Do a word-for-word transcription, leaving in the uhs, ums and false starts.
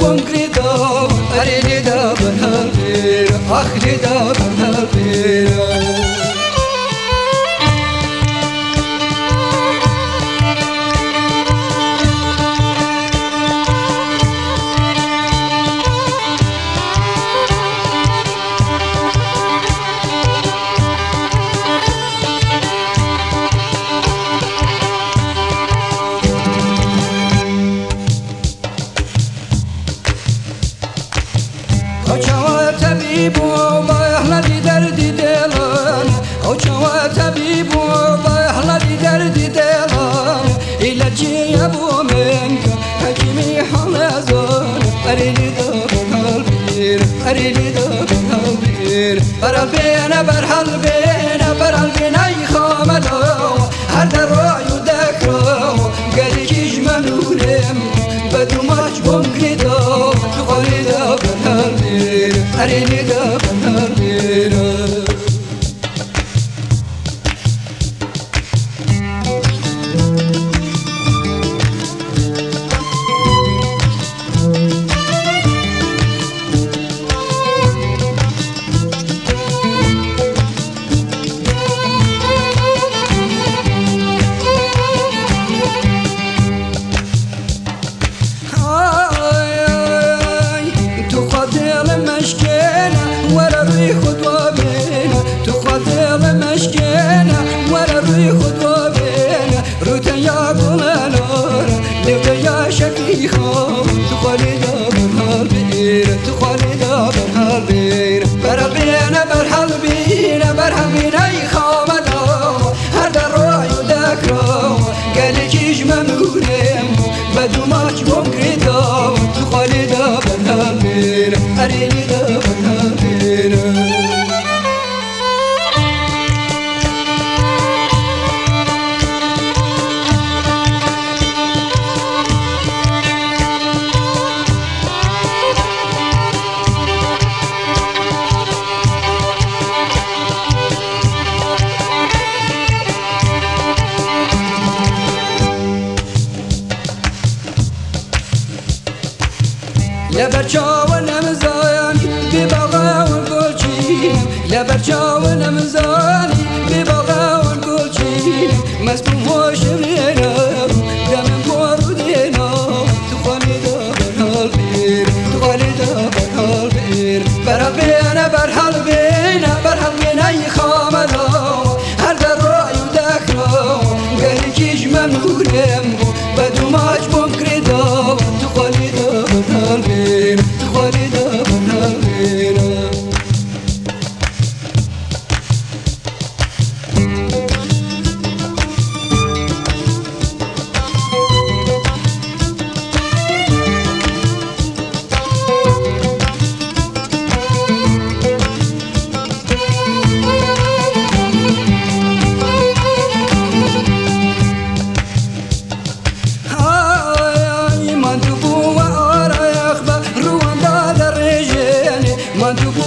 بونكريدو أريني دابن هالبيرا أخلي دابن هالبيرا أوچوا طبيبو باهلا دي دردي دلان أوچوا طبيبو باهلا دي دردي دلان إلهي أبو منك حكيمي حلزان أريني دابن هالبير أريني دابن هالبير برال بينا برحل بينا برال بينا يخاملو هر در رايو دكرو قالي كيش منولم بدو ماش بونكريدو تقالي دابن هالبير أريني دابن هالبير شكلي خام تخالي دابن هالبير تخالي دابن هالبير برحل بينا برحل بينا برحل بينا يخاملو هر در رايو دكرو قالي كيش ممنونم بدو ماش بونكريدو تخالي دابن هالبير أريني دابن هالبير لبرچاون امزانی بی باغاون گلچین لبرچاون امزانی بی باغاون گلچین مسبوم هوش بینم دمم بارو دینا تو خالی دابن هالبير تو خالی دابن هالبير برحل بينا برحل بينا برحل بينا يخاملو هر در رايو دكرو قالي كيش ممنونم بدو ماش بونكريدو تو خالی دابن هالبير تخالي دابن هالبير من تو